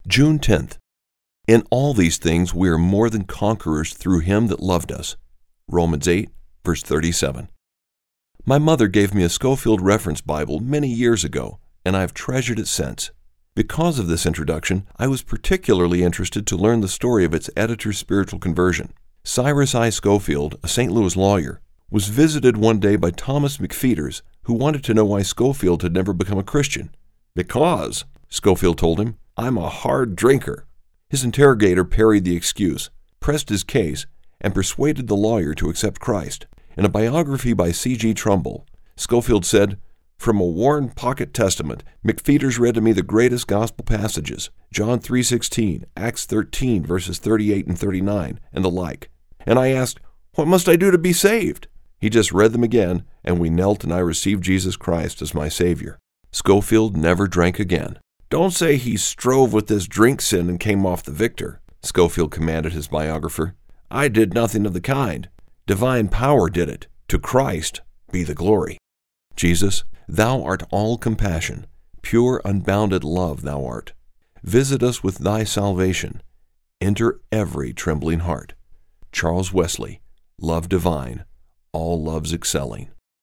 June 10th. In all these things we are more than conquerors through him that loved us. Romans 8, verse 37. My mother gave me a Scofield Reference Bible many years ago, and I have treasured it since. Because of this introduction, I was particularly interested to learn the story of its editor's spiritual conversion. Cyrus I. Scofield, a St. Louis lawyer, was visited one day by Thomas McPheeters, who wanted to know why Scofield had never become a Christian. "Because," Scofield told him, "I'm a hard drinker." His interrogator parried the excuse, pressed his case, and persuaded the lawyer to accept Christ. In a biography by C.G. Trumbull, Scofield said, "From a worn pocket testament, McPheeters read to me the greatest gospel passages, John 3:16, Acts 13, verses 38 and 39, and the like. And I asked, 'What must I do to be saved?' He just read them again, and we knelt and I received Jesus Christ as my Savior." Scofield never drank again. "Don't say he strove with this drink sin and came off the victor," Scofield commanded his biographer. "I did nothing of the kind. Divine power did it. To Christ be the glory." Jesus, thou art all compassion, pure unbounded love thou art. Visit us with thy salvation. Enter every trembling heart. Charles Wesley, Love Divine, all loves excelling.